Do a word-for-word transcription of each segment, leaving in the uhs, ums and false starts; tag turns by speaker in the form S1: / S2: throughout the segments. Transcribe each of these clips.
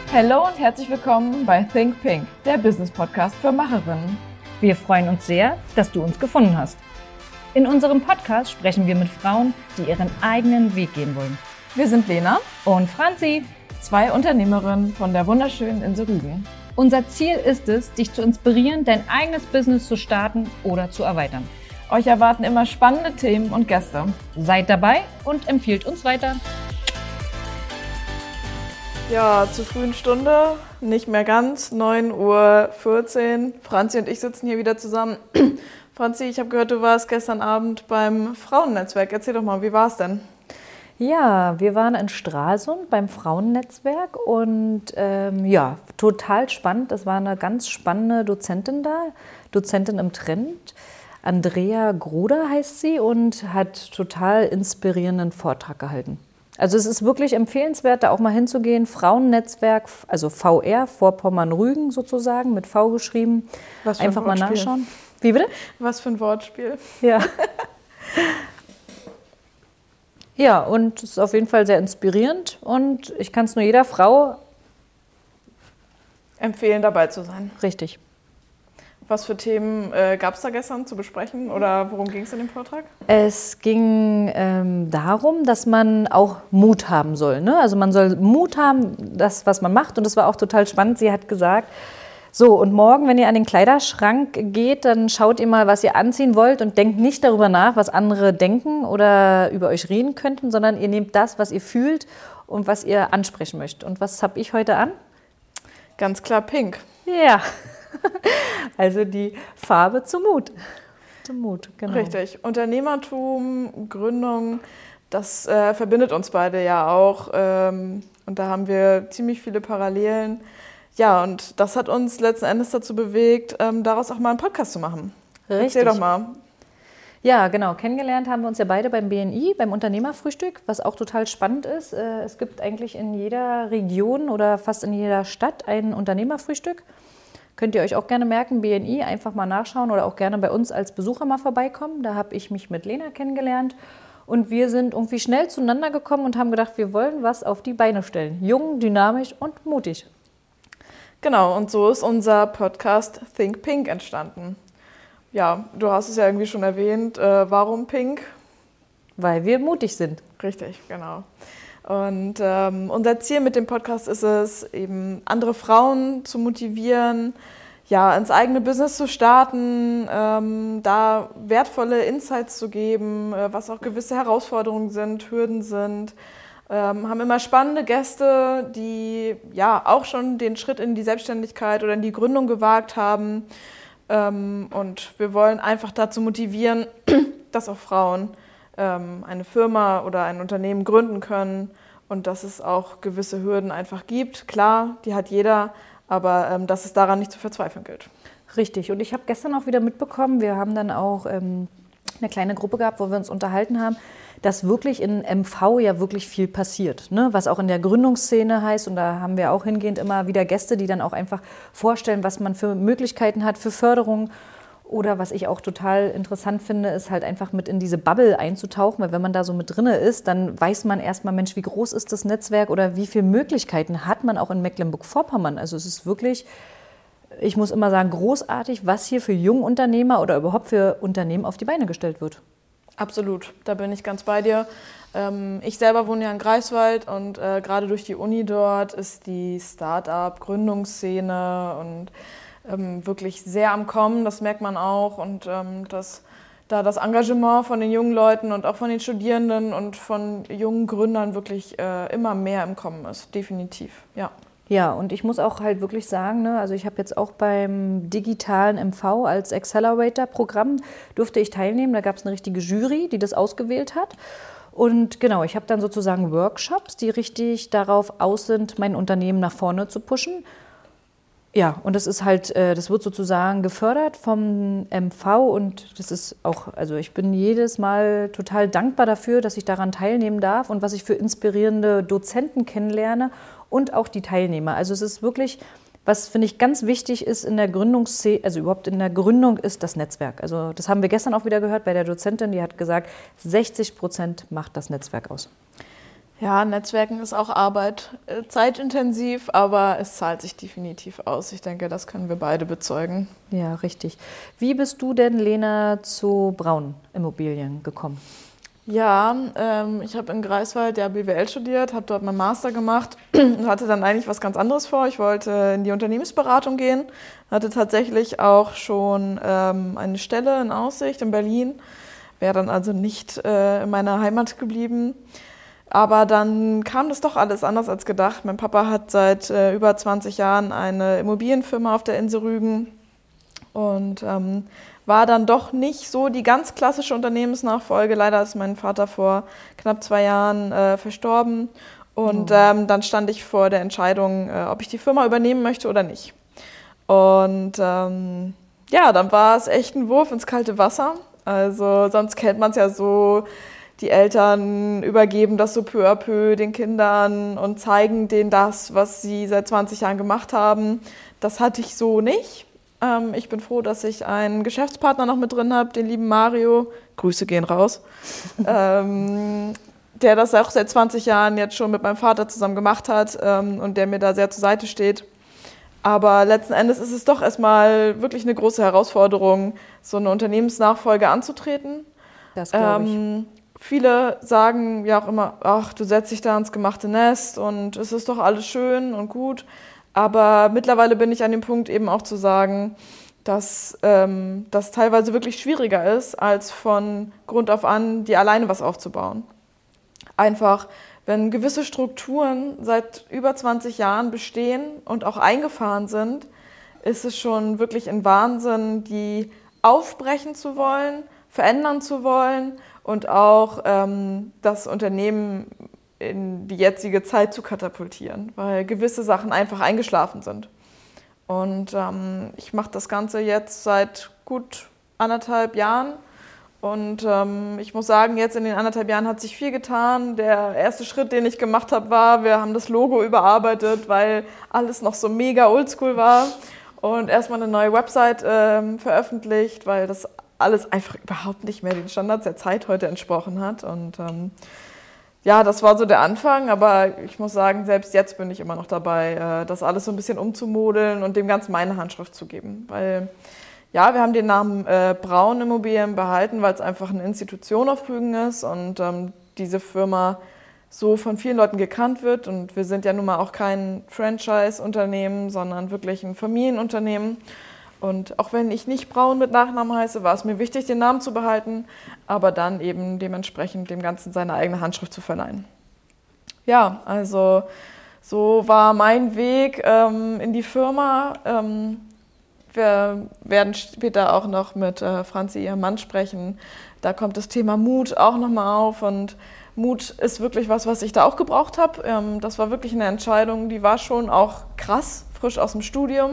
S1: Hallo und herzlich willkommen bei Think Pink, der Business-Podcast für Macherinnen.
S2: Wir freuen uns sehr, dass du uns gefunden hast. In unserem Podcast sprechen wir mit Frauen, die ihren eigenen Weg gehen wollen.
S1: Wir sind Lena
S2: und Franzi,
S1: zwei Unternehmerinnen von der wunderschönen Insel Rügen.
S2: Unser Ziel ist es, dich zu inspirieren, dein eigenes Business zu starten oder zu erweitern.
S1: Euch erwarten immer spannende Themen und Gäste.
S2: Seid dabei und empfiehlt uns weiter.
S1: Ja, zur frühen Stunde, nicht mehr ganz, neun Uhr vierzehn. Franzi und ich sitzen hier wieder zusammen. Franzi, ich habe gehört, du warst gestern Abend beim Frauennetzwerk. Erzähl doch mal, wie war es denn?
S3: Ja, wir waren in Stralsund beim Frauennetzwerk und ähm, ja, total spannend. Es war eine ganz spannende Dozentin da, Dozentin im Trend. Andrea Gruder heißt sie und hat total inspirierenden Vortrag gehalten. Also es ist wirklich empfehlenswert, da auch mal hinzugehen. Frauennetzwerk, also V R, Vorpommern-Rügen sozusagen, mit V geschrieben.
S1: Was für
S3: Einfach
S1: ein
S3: mal
S1: Wortspiel.
S3: nachschauen. Wie bitte?
S1: Was für ein Wortspiel.
S3: Ja. Ja, und es ist auf jeden Fall sehr inspirierend und ich kann es nur jeder Frau
S1: empfehlen, dabei zu sein.
S3: Richtig.
S1: Was für Themen äh, gab es da gestern zu besprechen oder worum ging es in dem Vortrag?
S3: Es ging ähm, darum, dass man auch Mut haben soll. Ne? Also man soll Mut haben, das, was man macht. Und das war auch total spannend. Sie hat gesagt, so und morgen, wenn ihr an den Kleiderschrank geht, dann schaut ihr mal, was ihr anziehen wollt und denkt nicht darüber nach, was andere denken oder über euch reden könnten, sondern ihr nehmt das, was ihr fühlt und was ihr ansprechen möchtet. Und was habe ich heute an?
S1: Ganz klar pink.
S3: Ja. Also die Farbe zum Mut. Zum Mut, genau.
S1: Richtig. Unternehmertum, Gründung, das äh, verbindet uns beide ja auch. Ähm, und da haben wir ziemlich viele Parallelen. Ja, und das hat uns letzten Endes dazu bewegt, ähm, daraus auch mal einen Podcast zu machen.
S3: Richtig.
S1: Erzähl doch mal.
S3: Ja, genau. Kennengelernt haben wir uns ja beide beim B N I, beim Unternehmerfrühstück, was auch total spannend ist. Es gibt eigentlich in jeder Region oder fast in jeder Stadt ein Unternehmerfrühstück. Könnt ihr euch auch gerne merken, B N I, einfach mal nachschauen oder auch gerne bei uns als Besucher mal vorbeikommen. Da habe ich mich mit Lena kennengelernt und wir sind irgendwie schnell zueinander gekommen und haben gedacht, wir wollen was auf die Beine stellen. Jung, dynamisch und mutig.
S1: Genau, und so ist unser Podcast Think Pink entstanden. Ja, du hast es ja irgendwie schon erwähnt. Äh, warum Pink?
S3: Weil wir mutig sind.
S1: Richtig, genau. Und ähm, unser Ziel mit dem Podcast ist es, eben andere Frauen zu motivieren, ja, ins eigene Business zu starten, ähm, da wertvolle Insights zu geben, äh, was auch gewisse Herausforderungen sind, Hürden sind. Ähm, haben immer spannende Gäste, die ja auch schon den Schritt in die Selbstständigkeit oder in die Gründung gewagt haben. Ähm, und wir wollen einfach dazu motivieren, dass auch Frauen eine Firma oder ein Unternehmen gründen können und dass es auch gewisse Hürden einfach gibt. Klar, die hat jeder, aber ähm, dass es daran nicht zu verzweifeln gilt.
S3: Richtig. Und ich habe gestern auch wieder mitbekommen, wir haben dann auch ähm, eine kleine Gruppe gehabt, wo wir uns unterhalten haben, dass wirklich in M V ja wirklich viel passiert, ne? Was auch in der Gründungsszene heißt. Und da haben wir auch hingehend immer wieder Gäste, die dann auch einfach vorstellen, was man für Möglichkeiten hat, für Förderung. Oder was ich auch total interessant finde, ist halt einfach mit in diese Bubble einzutauchen, weil wenn man da so mit drinne ist, dann weiß man erstmal, Mensch, wie groß ist das Netzwerk oder wie viele Möglichkeiten hat man auch in Mecklenburg-Vorpommern. Also es ist wirklich, ich muss immer sagen, großartig, was hier für Jungunternehmer oder überhaupt für Unternehmen auf die Beine gestellt wird.
S1: Absolut, da bin ich ganz bei dir. Ich selber wohne ja in Greifswald und äh, gerade durch die Uni dort ist die Start-up-Gründungsszene und ähm, wirklich sehr am Kommen, das merkt man auch. Und ähm, dass da das Engagement von den jungen Leuten und auch von den Studierenden und von jungen Gründern wirklich äh, immer mehr im Kommen ist, definitiv, ja.
S3: Ja, und ich muss auch halt wirklich sagen, ne, also ich habe jetzt auch beim digitalen M V als Accelerator-Programm durfte ich teilnehmen. Da gab es eine richtige Jury, die das ausgewählt hat. Und genau, ich habe dann sozusagen Workshops, die richtig darauf aus sind, mein Unternehmen nach vorne zu pushen. Ja, und das ist halt, das wird sozusagen gefördert vom M V und das ist auch, also ich bin jedes Mal total dankbar dafür, dass ich daran teilnehmen darf und was ich für inspirierende Dozenten kennenlerne und auch die Teilnehmer. Also es ist wirklich, was finde ich ganz wichtig ist in der Gründungsszene, also überhaupt in der Gründung ist das Netzwerk. Also das haben wir gestern auch wieder gehört bei der Dozentin, die hat gesagt, sechzig Prozent macht das Netzwerk aus.
S1: Ja, Netzwerken ist auch Arbeit, äh, zeitintensiv, aber es zahlt sich definitiv aus. Ich denke, das können wir beide bezeugen.
S3: Ja, richtig. Wie bist du denn, Lena, zu Braun Immobilien gekommen?
S1: Ja, ähm, ich habe in Greifswald ja B W L studiert, habe dort meinen Master gemacht und hatte dann eigentlich was ganz anderes vor. Ich wollte in die Unternehmensberatung gehen, hatte tatsächlich auch schon ähm, eine Stelle in Aussicht in Berlin, wäre dann also nicht äh, in meiner Heimat geblieben. Aber dann kam das doch alles anders als gedacht. Mein Papa hat seit äh, über zwanzig Jahren eine Immobilienfirma auf der Insel Rügen und ähm, war dann doch nicht so die ganz klassische Unternehmensnachfolge. Leider ist mein Vater vor knapp zwei Jahren äh, verstorben und oh. ähm, dann stand ich vor der Entscheidung, äh, ob ich die Firma übernehmen möchte oder nicht. Und ähm, ja, dann war es echt ein Wurf ins kalte Wasser. Also sonst kennt man es ja so, die Eltern übergeben das so peu à peu den Kindern und zeigen denen das, was sie seit zwanzig Jahren gemacht haben. Das hatte ich so nicht. Ähm, ich bin froh, dass ich einen Geschäftspartner noch mit drin habe, den lieben Mario. Grüße gehen raus. ähm, der das auch seit zwanzig Jahren jetzt schon mit meinem Vater zusammen gemacht hat ähm, und der mir da sehr zur Seite steht. Aber letzten Endes ist es doch erstmal wirklich eine große Herausforderung, so eine Unternehmensnachfolge anzutreten.
S3: Das glaube ich.
S1: Ähm, Viele sagen ja auch immer, ach, du setzt dich da ins gemachte Nest und es ist doch alles schön und gut. Aber mittlerweile bin ich an dem Punkt eben auch zu sagen, dass ähm, das teilweise wirklich schwieriger ist, als von Grund auf an dir alleine was aufzubauen. Einfach, wenn gewisse Strukturen seit über zwanzig Jahren bestehen und auch eingefahren sind, ist es schon wirklich ein Wahnsinn, die aufbrechen zu wollen, verändern zu wollen und auch ähm, das Unternehmen in die jetzige Zeit zu katapultieren, weil gewisse Sachen einfach eingeschlafen sind. Und ähm, ich mache das Ganze jetzt seit gut anderthalb Jahren und ähm, ich muss sagen, jetzt in den anderthalb Jahren hat sich viel getan. Der erste Schritt, den ich gemacht habe, war, wir haben das Logo überarbeitet, weil alles noch so mega oldschool war und erstmal eine neue Website ähm, veröffentlicht, weil das alles einfach überhaupt nicht mehr den Standards der Zeit heute entsprochen hat. Und ähm, ja, das war so der Anfang, aber ich muss sagen, selbst jetzt bin ich immer noch dabei, äh, das alles so ein bisschen umzumodeln und dem Ganzen meine Handschrift zu geben. Weil ja, wir haben den Namen äh, Braun Immobilien behalten, weil es einfach eine Institution auf Rügen ist und ähm, diese Firma so von vielen Leuten gekannt wird. Und wir sind ja nun mal auch kein Franchise-Unternehmen, sondern wirklich ein Familienunternehmen. Und auch wenn ich nicht Braun mit Nachnamen heiße, war es mir wichtig, den Namen zu behalten, aber dann eben dementsprechend dem Ganzen seine eigene Handschrift zu verleihen. Ja, also so war mein Weg ähm, in die Firma. Ähm, wir werden später auch noch mit äh, Franzi, ihrem Mann, sprechen. Da kommt das Thema Mut auch nochmal auf und Mut ist wirklich was, was ich da auch gebraucht habe. Ähm, das war wirklich eine Entscheidung, die war schon auch krass, frisch aus dem Studium.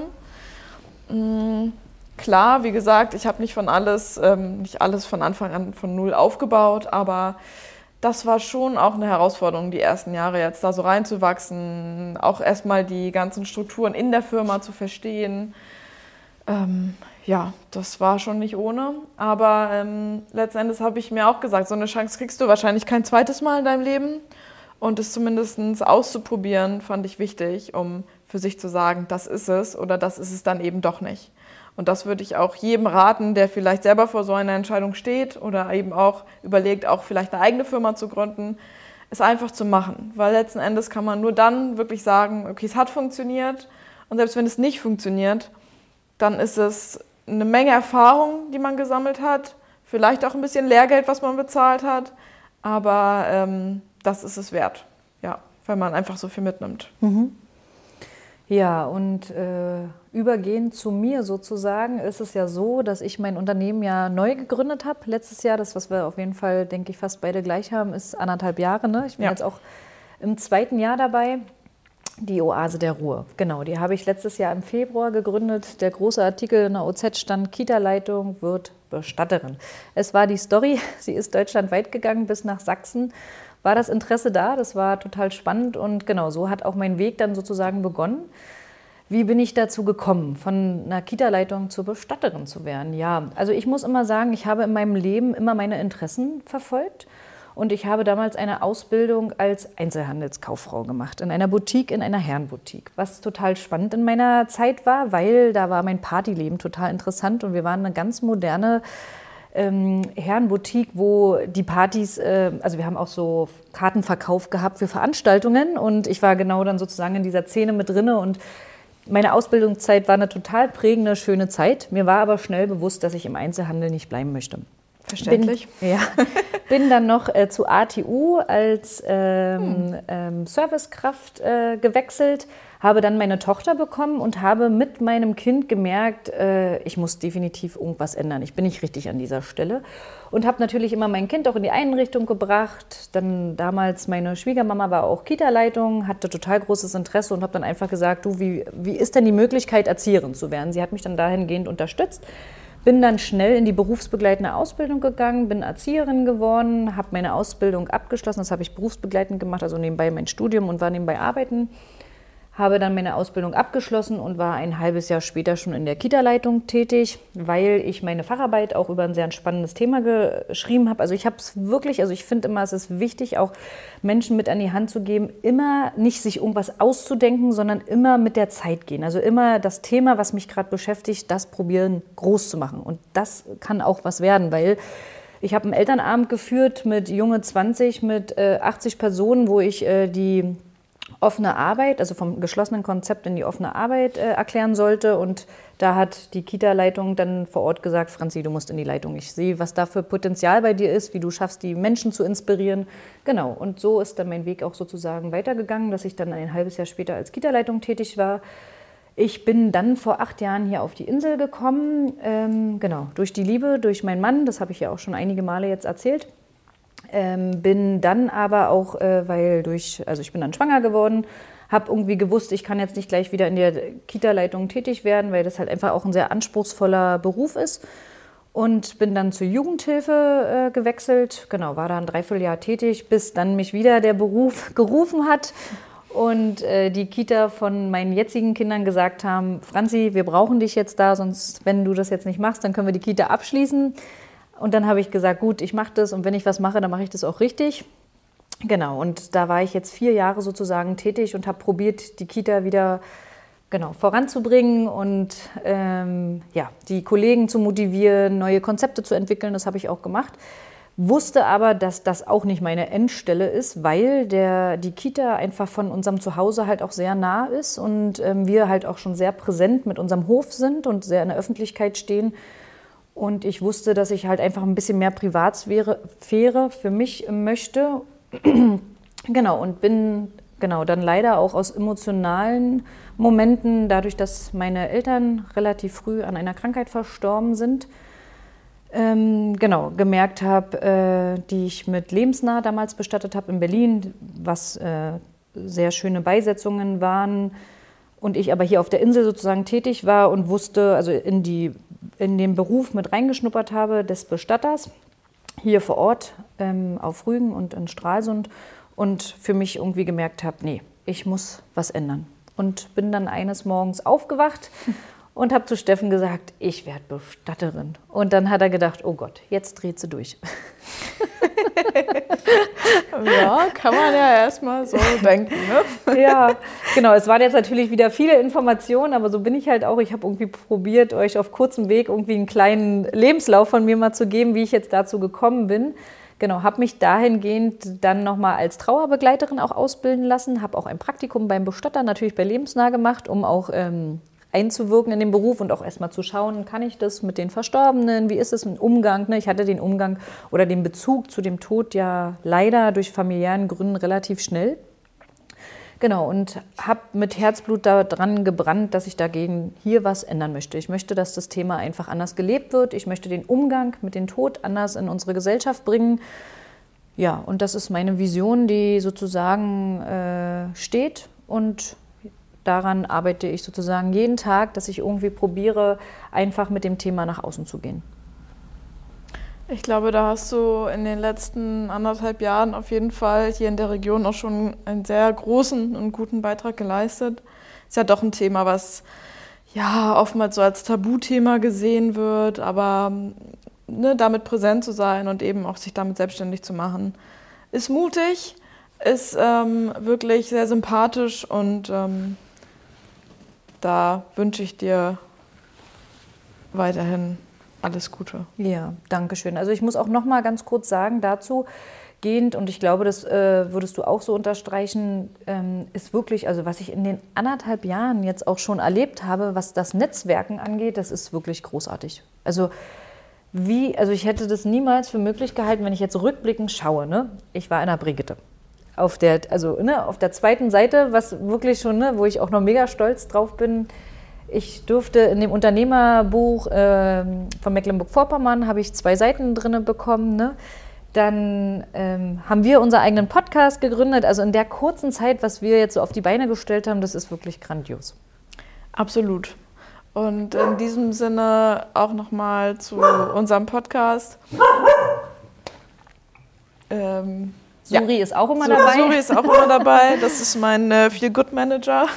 S1: Klar, wie gesagt, ich habe nicht von alles, ähm, nicht alles von Anfang an von null aufgebaut, aber das war schon auch eine Herausforderung, die ersten Jahre jetzt da so reinzuwachsen, auch erstmal die ganzen Strukturen in der Firma zu verstehen. Ähm, ja, das war schon nicht ohne, aber ähm, letzten Endes habe ich mir auch gesagt, so eine Chance kriegst du wahrscheinlich kein zweites Mal in deinem Leben und es zumindest auszuprobieren, fand ich wichtig, um für sich zu sagen, das ist es oder das ist es dann eben doch nicht. Und das würde ich auch jedem raten, der vielleicht selber vor so einer Entscheidung steht oder eben auch überlegt, auch vielleicht eine eigene Firma zu gründen, es einfach zu machen. Weil letzten Endes kann man nur dann wirklich sagen, okay, es hat funktioniert und selbst wenn es nicht funktioniert, dann ist es eine Menge Erfahrung, die man gesammelt hat, vielleicht auch ein bisschen Lehrgeld, was man bezahlt hat, aber ähm, das ist es wert, ja, weil man einfach so viel mitnimmt.
S3: Mhm. Ja, und äh, übergehend zu mir sozusagen ist es ja so, dass ich mein Unternehmen ja neu gegründet habe. Letztes Jahr, das, was wir auf jeden Fall, denke ich, fast beide gleich haben, ist anderthalb Jahre. Ne? Ich bin ja jetzt auch im zweiten Jahr dabei. Die Oase der Ruhe, genau, die habe ich letztes Jahr im Februar gegründet. Der große Artikel in der O Z stand, Kita-Leitung wird Bestatterin. Es war die Story, sie ist deutschlandweit gegangen bis nach Sachsen. War das Interesse da, das war total spannend und genau so hat auch mein Weg dann sozusagen begonnen. Wie bin ich dazu gekommen, von einer Kita-Leitung zur Bestatterin zu werden? Ja, also ich muss immer sagen, ich habe in meinem Leben immer meine Interessen verfolgt Und ich habe damals eine Ausbildung als Einzelhandelskauffrau gemacht, in einer Boutique, in einer Herrenboutique, was total spannend in meiner Zeit war, weil da war mein Partyleben total interessant und wir waren eine ganz moderne ähm, Herrenboutique, wo die Partys, äh, also wir haben auch so Kartenverkauf gehabt für Veranstaltungen und ich war genau dann sozusagen in dieser Szene mit drinne und meine Ausbildungszeit war eine total prägende, schöne Zeit. Mir war aber schnell bewusst, dass ich im Einzelhandel nicht bleiben möchte.
S1: Verständlich.
S3: Bin, ja, bin dann noch äh, zu A T U als ähm, hm. ähm, Servicekraft äh, gewechselt, habe dann meine Tochter bekommen und habe mit meinem Kind gemerkt, äh, ich muss definitiv irgendwas ändern. Ich bin nicht richtig an dieser Stelle und habe natürlich immer mein Kind auch in die Einrichtung gebracht. Dann damals meine Schwiegermama war auch Kita-Leitung, hatte total großes Interesse und habe dann einfach gesagt, du, wie, wie ist denn die Möglichkeit, Erzieherin zu werden? Sie hat mich dann dahingehend unterstützt. Bin dann schnell in die berufsbegleitende Ausbildung gegangen, bin Erzieherin geworden, habe meine Ausbildung abgeschlossen, das habe ich berufsbegleitend gemacht, also nebenbei mein Studium und war nebenbei arbeiten. Habe dann meine Ausbildung abgeschlossen und war ein halbes Jahr später schon in der Kita-Leitung tätig, weil ich meine Facharbeit auch über ein sehr spannendes Thema geschrieben habe. Also ich habe es wirklich, also ich finde immer, es ist wichtig, auch Menschen mit an die Hand zu geben, immer nicht sich irgendwas auszudenken, sondern immer mit der Zeit gehen. Also immer das Thema, was mich gerade beschäftigt, das probieren groß zu machen. Und das kann auch was werden, weil ich habe einen Elternabend geführt mit junge zwanzig, mit äh, achtzig Personen, wo ich äh, die offene Arbeit, also vom geschlossenen Konzept in die offene Arbeit äh, erklären sollte. Und da hat die Kita-Leitung dann vor Ort gesagt, Franzi, du musst in die Leitung. Ich sehe, was da für Potenzial bei dir ist, wie du schaffst, die Menschen zu inspirieren. Genau, und so ist dann mein Weg auch sozusagen weitergegangen, dass ich dann ein halbes Jahr später als Kita-Leitung tätig war. Ich bin dann vor acht Jahren hier auf die Insel gekommen, ähm, genau, durch die Liebe, durch meinen Mann, das habe ich ja auch schon einige Male jetzt erzählt. Ähm, bin dann aber auch, äh, weil durch, also ich bin dann schwanger geworden, habe irgendwie gewusst, ich kann jetzt nicht gleich wieder in der Kita-Leitung tätig werden, weil das halt einfach auch ein sehr anspruchsvoller Beruf ist. Und bin dann zur Jugendhilfe äh, gewechselt, genau, war da ein Dreivierteljahr tätig, bis dann mich wieder der Beruf gerufen hat und äh, die Kita von meinen jetzigen Kindern gesagt haben, Franzi, wir brauchen dich jetzt da, sonst, wenn du das jetzt nicht machst, dann können wir die Kita abschließen. Und dann habe ich gesagt, gut, ich mache das und wenn ich was mache, dann mache ich das auch richtig. Genau, und da war ich jetzt vier Jahre sozusagen tätig und habe probiert, die Kita wieder genau, voranzubringen und ähm, ja, die Kollegen zu motivieren, neue Konzepte zu entwickeln. Das habe ich auch gemacht. Wusste aber, dass das auch nicht meine Endstelle ist, weil der, die Kita einfach von unserem Zuhause halt auch sehr nah ist und ähm, wir halt auch schon sehr präsent mit unserem Hof sind und sehr in der Öffentlichkeit stehen. Und ich wusste, dass ich halt einfach ein bisschen mehr Privatsphäre für mich möchte. Genau, und bin genau dann leider auch aus emotionalen Momenten, dadurch, dass meine Eltern relativ früh an einer Krankheit verstorben sind, ähm, genau, gemerkt habe, äh, die ich mit Lebensnah damals bestattet habe in Berlin, was äh, sehr schöne Beisetzungen waren. Und ich aber hier auf der Insel sozusagen tätig war und wusste, also in, die, in den Beruf mit reingeschnuppert habe des Bestatters, hier vor Ort ähm, auf Rügen und in Stralsund und für mich irgendwie gemerkt habe, nee, ich muss was ändern. Und bin dann eines Morgens aufgewacht und habe zu Steffen gesagt, ich werde Bestatterin. Und dann hat er gedacht, oh Gott, jetzt dreht sie durch.
S1: Ja, kann man ja erstmal so denken, ne?
S3: Ja, genau. Es waren jetzt natürlich wieder viele Informationen, aber so bin ich halt auch. Ich habe irgendwie probiert, euch auf kurzem Weg irgendwie einen kleinen Lebenslauf von mir mal zu geben, wie ich jetzt dazu gekommen bin. Genau, habe mich dahingehend dann nochmal als Trauerbegleiterin auch ausbilden lassen, habe auch ein Praktikum beim Bestatter, natürlich bei Lebensnah gemacht, um auch ähm, einzuwirken in den Beruf und auch erstmal zu schauen, kann ich das mit den Verstorbenen, wie ist es im Umgang? Ne? Ich hatte den Umgang oder den Bezug zu dem Tod ja leider durch familiären Gründen relativ schnell. Genau, und habe mit Herzblut daran gebrannt, dass ich dagegen hier was ändern möchte. Ich möchte, dass das Thema einfach anders gelebt wird. Ich möchte den Umgang mit dem Tod anders in unsere Gesellschaft bringen. Ja, und das ist meine Vision, die sozusagen äh, steht und daran arbeite ich sozusagen jeden Tag, dass ich irgendwie probiere, einfach mit dem Thema nach außen zu gehen.
S1: Ich glaube, da hast du in den letzten anderthalb Jahren auf jeden Fall hier in der Region auch schon einen sehr großen und guten Beitrag geleistet. Ist ja doch ein Thema, was ja oftmals so als Tabuthema gesehen wird, aber ne, damit präsent zu sein und eben auch sich damit selbstständig zu machen, ist mutig, ist ähm, wirklich sehr sympathisch und ähm, da wünsche ich dir weiterhin alles Gute.
S3: Ja, danke schön. Also ich muss auch noch mal ganz kurz sagen dazu, gehend, und ich glaube, das äh, würdest du auch so unterstreichen, ähm, ist wirklich, also was ich in den anderthalb Jahren jetzt auch schon erlebt habe, was das Netzwerken angeht, das ist wirklich großartig. Also wie, also ich hätte das niemals für möglich gehalten, wenn ich jetzt rückblickend schaue, ne? Ich war in der Brigitte. Auf der, also, ne, auf der zweiten Seite, was wirklich schon, ne, wo ich auch noch mega stolz drauf bin. Ich durfte in dem Unternehmerbuch äh, von Mecklenburg-Vorpommern, habe ich zwei Seiten drin bekommen, ne? Dann ähm, haben wir unseren eigenen Podcast gegründet. Also in der kurzen Zeit, was wir jetzt so auf die Beine gestellt haben, das ist wirklich grandios.
S1: Absolut. Und in diesem Sinne auch nochmal zu unserem Podcast. Ähm,
S3: Suri ja. ist auch immer
S1: Suri,
S3: dabei.
S1: Suri ist auch immer dabei. Das ist mein äh, Feel-Good-Manager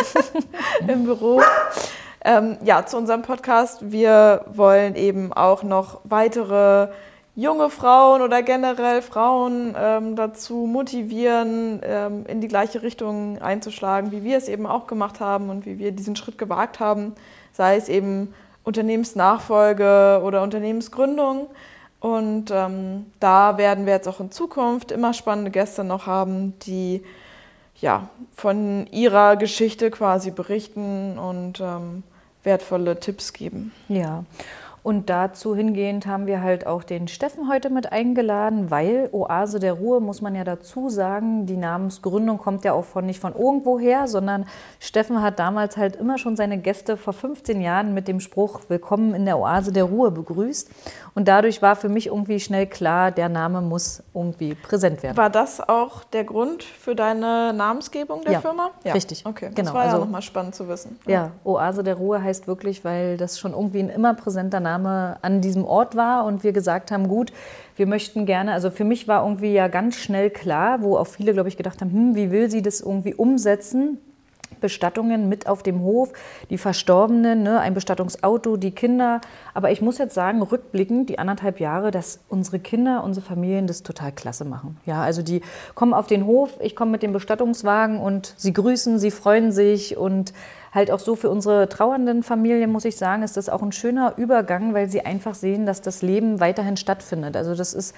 S1: im Büro. Ähm, ja, zu unserem Podcast. Wir wollen eben auch noch weitere junge Frauen oder generell Frauen ähm, dazu motivieren, ähm, in die gleiche Richtung einzuschlagen, wie wir es eben auch gemacht haben und wie wir diesen Schritt gewagt haben, sei es eben Unternehmensnachfolge oder Unternehmensgründung. Und ähm, da werden wir jetzt auch in Zukunft immer spannende Gäste noch haben, die ja, von ihrer Geschichte quasi berichten und ähm, wertvolle Tipps geben.
S3: Ja. Und dazu hingehend haben wir halt auch den Steffen heute mit eingeladen, weil Oase der Ruhe, muss man ja dazu sagen, die Namensgründung kommt ja auch von, nicht von irgendwo her, sondern Steffen hat damals halt immer schon seine Gäste vor fünfzehn Jahren mit dem Spruch Willkommen in der Oase der Ruhe begrüßt. Und dadurch war für mich irgendwie schnell klar, der Name muss irgendwie präsent werden.
S1: War das auch der Grund für deine Namensgebung der
S3: ja,
S1: Firma?
S3: Ja, richtig.
S1: Okay, das
S3: genau.
S1: war ja
S3: also,
S1: nochmal spannend zu wissen.
S3: Ja. ja, Oase der Ruhe heißt wirklich, weil das schon irgendwie ein immer präsenter Name an diesem Ort war und wir gesagt haben, gut, wir möchten gerne, also für mich war irgendwie ja ganz schnell klar, wo auch viele, glaube ich, gedacht haben, hm, wie will sie das irgendwie umsetzen? Bestattungen mit auf dem Hof, die Verstorbenen, ne, ein Bestattungsauto, die Kinder. Aber ich muss jetzt sagen, rückblickend, die anderthalb Jahre, dass unsere Kinder, unsere Familien das total klasse machen. Ja, also die kommen auf den Hof, ich komme mit dem Bestattungswagen und sie grüßen, sie freuen sich und halt auch so für unsere trauernden Familien, muss ich sagen, ist das auch ein schöner Übergang, weil sie einfach sehen, dass das Leben weiterhin stattfindet. Also das ist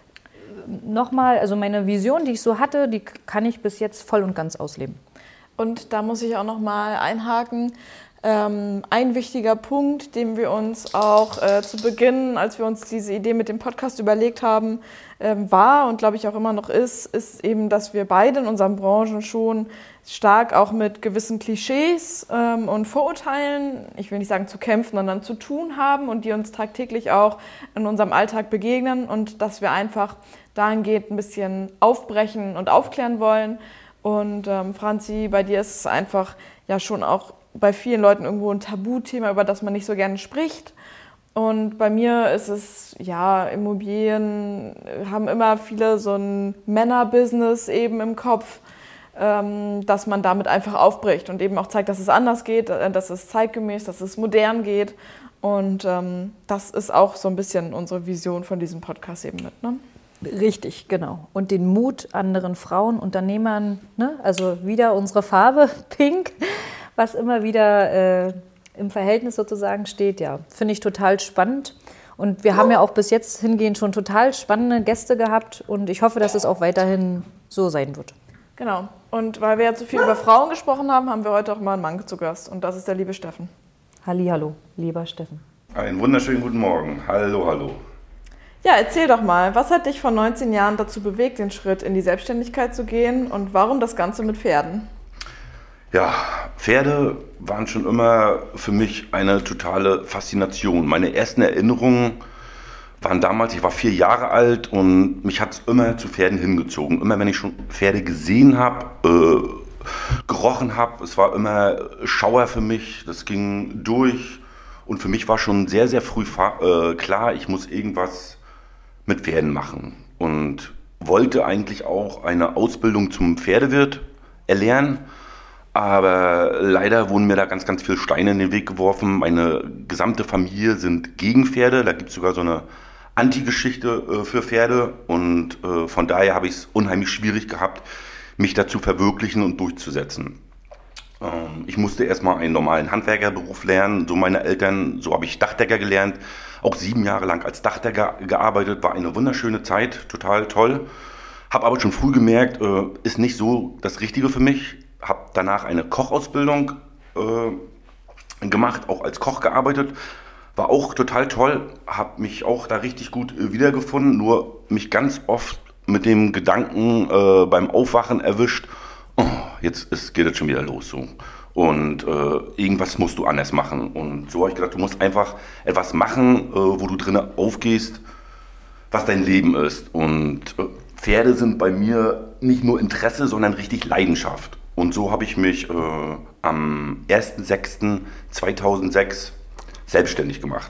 S3: nochmal, also meine Vision, die ich so hatte, die kann ich bis jetzt voll und ganz ausleben.
S1: Und da muss ich auch noch mal einhaken. Ähm, ein wichtiger Punkt, den wir uns auch äh, zu Beginn, als wir uns diese Idee mit dem Podcast überlegt haben, ähm, war und glaube ich auch immer noch ist, ist eben, dass wir beide in unseren Branchen schon stark auch mit gewissen Klischees ähm, und Vorurteilen, ich will nicht sagen zu kämpfen, sondern zu tun haben und die uns tagtäglich auch in unserem Alltag begegnen und dass wir einfach dahingehend ein bisschen aufbrechen und aufklären wollen. Und ähm, Franzi, bei dir ist es einfach ja schon auch bei vielen Leuten irgendwo ein Tabuthema, über das man nicht so gerne spricht. Und bei mir ist es, ja, Immobilien haben immer viele so ein Männerbusiness eben im Kopf, ähm, dass man damit einfach aufbricht und eben auch zeigt, dass es anders geht, dass es zeitgemäß, dass es modern geht. Und ähm, das ist auch so ein bisschen unsere Vision von diesem Podcast eben mit, ne?
S3: Richtig, genau. Und den Mut anderen Frauen, Unternehmern, ne? Also wieder unsere Farbe, pink, was immer wieder äh, im Verhältnis sozusagen steht. Ja, finde ich total spannend. Und wir haben ja auch bis jetzt hingehend schon total spannende Gäste gehabt. Und ich hoffe, dass es auch weiterhin so sein wird.
S1: Genau. Und weil wir ja zu viel über Frauen gesprochen haben, haben wir heute auch mal einen Mann zu Gast. Und das ist der liebe Steffen.
S3: Hallihallo, lieber Steffen.
S4: Einen wunderschönen guten Morgen. Hallo, hallo.
S1: Ja, erzähl doch mal, was hat dich vor neunzehn Jahren dazu bewegt, den Schritt in die Selbstständigkeit zu gehen und warum das Ganze mit Pferden?
S4: Ja, Pferde waren schon immer für mich eine totale Faszination. Meine ersten Erinnerungen waren damals, ich war vier Jahre alt und mich hat es immer zu Pferden hingezogen. Immer wenn ich schon Pferde gesehen habe, äh, gerochen habe, es war immer Schauer für mich, das ging durch. Und für mich war schon sehr, sehr früh äh, klar, ich muss irgendwas mit Pferden machen und wollte eigentlich auch eine Ausbildung zum Pferdewirt erlernen, aber leider wurden mir da ganz, ganz viele Steine in den Weg geworfen. Meine gesamte Familie sind gegen Pferde, da gibt es sogar so eine Anti-Geschichte äh, für Pferde und äh, von daher habe ich es unheimlich schwierig gehabt, mich dazu verwirklichen und durchzusetzen. Ähm, ich musste erstmal einen normalen Handwerkerberuf lernen, so meine Eltern, so habe ich Dachdecker gelernt, auch sieben Jahre lang als Dachdecker gearbeitet, war eine wunderschöne Zeit, total toll. Habe aber schon früh gemerkt, äh, ist nicht so das Richtige für mich. Habe danach eine Kochausbildung äh, gemacht, auch als Koch gearbeitet. War auch total toll, habe mich auch da richtig gut äh, wiedergefunden, nur mich ganz oft mit dem Gedanken äh, beim Aufwachen erwischt, oh, jetzt ist, geht es schon wieder los so. Und äh, irgendwas musst du anders machen. Und so habe ich gedacht, du musst einfach etwas machen, äh, wo du drin aufgehst, was dein Leben ist. Und äh, Pferde sind bei mir nicht nur Interesse, sondern richtig Leidenschaft. Und so habe ich mich äh, am ersten sechsten zweitausendsechs selbstständig gemacht.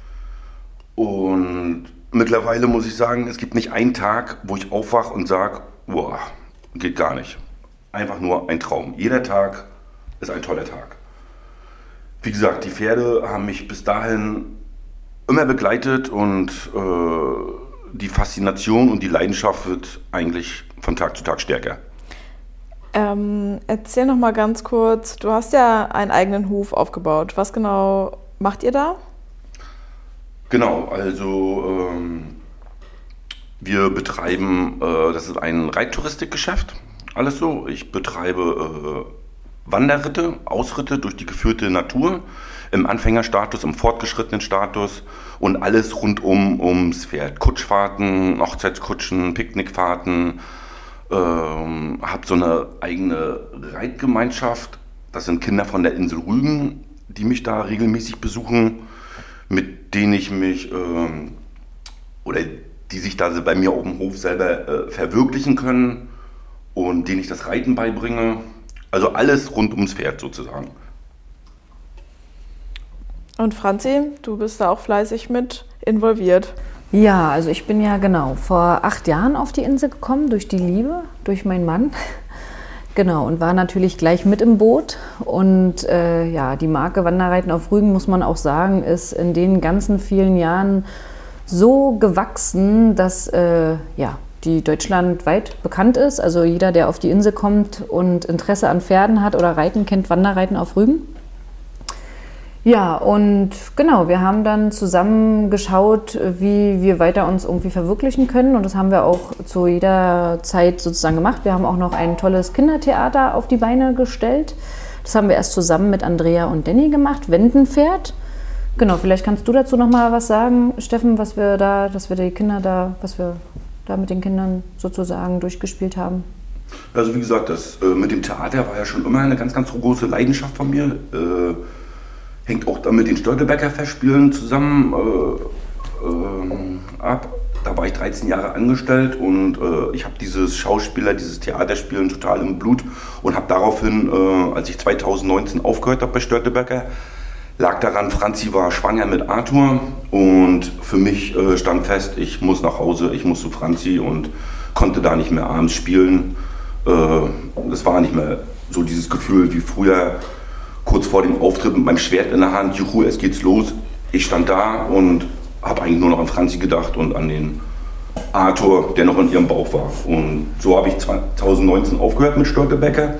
S4: Und mittlerweile muss ich sagen, es gibt nicht einen Tag, wo ich aufwache und sage, boah, geht gar nicht. Einfach nur ein Traum. Jeder Tag ist ein toller Tag. Wie gesagt, die Pferde haben mich bis dahin immer begleitet und äh, die Faszination und die Leidenschaft wird eigentlich von Tag zu Tag stärker.
S1: Ähm, erzähl noch mal ganz kurz, du hast ja einen eigenen Hof aufgebaut. Was genau macht ihr da?
S4: Genau, also ähm, wir betreiben, äh, das ist ein Reittouristikgeschäft, alles so. Ich betreibe äh, Wanderritte, Ausritte durch die geführte Natur, im Anfängerstatus, im fortgeschrittenen Status und alles rundum ums Pferd. Kutschfahrten, Hochzeitskutschen, Picknickfahrten, ähm, habe so eine eigene Reitgemeinschaft, das sind Kinder von der Insel Rügen, die mich da regelmäßig besuchen, mit denen ich mich, ähm, oder die sich da bei mir auf dem Hof selber äh, verwirklichen können und denen ich das Reiten beibringe. Also alles rund ums Pferd sozusagen.
S1: Und Franzi, du bist da auch fleißig mit involviert.
S3: Ja, also ich bin ja genau vor acht Jahren auf die Insel gekommen, durch die Liebe, durch meinen Mann. Genau, und war natürlich gleich mit im Boot. Und äh, ja, die Marke Wanderreiten auf Rügen, muss man auch sagen, ist in den ganzen vielen Jahren so gewachsen, dass äh, ja, die deutschlandweit bekannt ist. Also jeder, der auf die Insel kommt und Interesse an Pferden hat oder Reiten, kennt Wanderreiten auf Rügen. Ja, und genau, wir haben dann zusammen geschaut, wie wir weiter uns irgendwie verwirklichen können. Und das haben wir auch zu jeder Zeit sozusagen gemacht. Wir haben auch noch ein tolles Kindertheater auf die Beine gestellt. Das haben wir erst zusammen mit Andrea und Danny gemacht, Wendenpferd. Genau, vielleicht kannst du dazu noch mal was sagen, Steffen, was wir da, dass wir die Kinder da, was wir da mit den Kindern sozusagen durchgespielt haben.
S4: Also wie gesagt, das äh, mit dem Theater war ja schon immer eine ganz, ganz große Leidenschaft von mir. Äh, hängt auch dann mit den Störtebecker-Festspielen zusammen äh, äh, ab. Da war ich dreizehn Jahre angestellt und äh, ich habe dieses Schauspieler, dieses Theaterspielen total im Blut und habe daraufhin, äh, als ich zweitausendneunzehn aufgehört habe bei Störtebecker, lag daran, Franzi war schwanger mit Arthur und für mich äh, stand fest, ich muss nach Hause, ich muss zu Franzi und konnte da nicht mehr abends spielen. Äh, das war nicht mehr so dieses Gefühl wie früher, kurz vor dem Auftritt mit meinem Schwert in der Hand, juhu, es geht's los. Ich stand da und habe eigentlich nur noch an Franzi gedacht und an den Arthur, der noch in ihrem Bauch war. Und so habe ich zweitausendneunzehn aufgehört mit Störtebecker